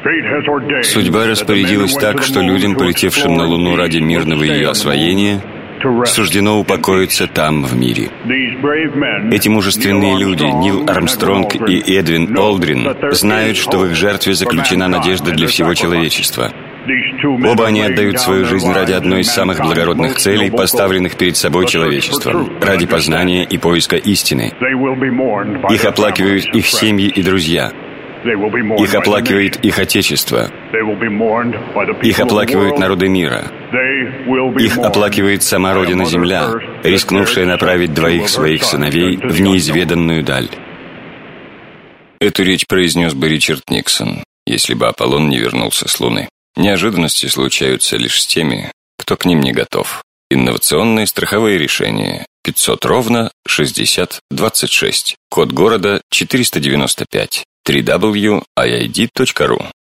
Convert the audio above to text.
Судьба распорядилась так, что людям, полетевшим на Луну ради мирного ее освоения, суждено упокоиться там, в мире. Эти мужественные люди, Нил Армстронг и Эдвин Олдрин, знают, что в их жертве заключена надежда для всего человечества. Оба они отдают свою жизнь ради одной из самых благородных целей, поставленных перед собой человечеством, ради познания и поиска истины. Их оплакивают их семьи и друзья. Их оплакивает их Отечество. Их оплакивают народы мира. Их оплакивает сама Родина-Земля, рискнувшая направить двоих своих сыновей в неизведанную даль. Эту речь произнес бы Ричард Никсон, если бы Аполлон не вернулся с Луны. Неожиданности случаются лишь с теми, кто к ним не готов. Инновационные страховые решения. 500 ровно 60 26. Код города 495. www.iid.ru